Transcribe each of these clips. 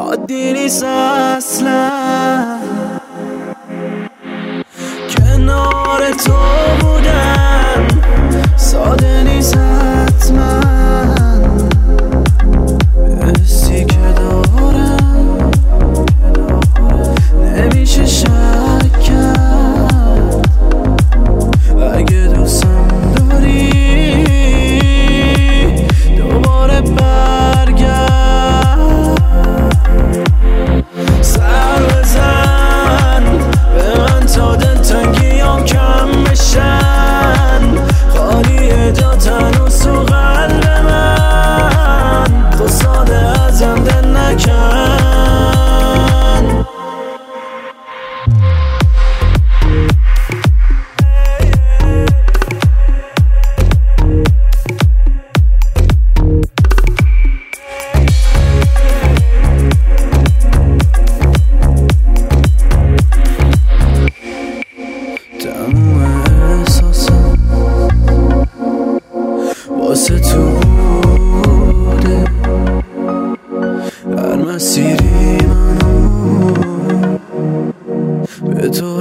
عادی نیست اصلا کنار تو بودن، ساده نیست حتما. حسی که دارم نمیشه شک کرد. اگه دوستم داری دوباره برگرد. سر بزن به من تا دلتنگیام کم بشن. خالیه جات هنوز تو قلب من، تو ساده ازم دل نکن. واسه تو بوده هر مسیری منو به تو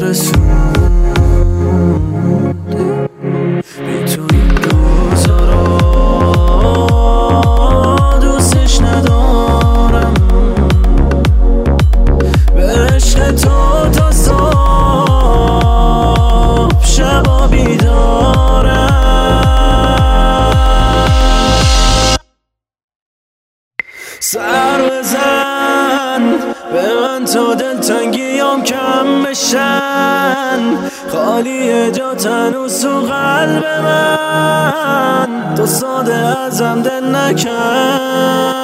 رسونده. بی تو این روزا دوستش ندارم. به عشق تو تا صبح شبا بیدارم. سر بزن به من تا دلتنگیام کم بشن. خالیه جات هنوز تو قلب من، تو ساده ازم دل نکن.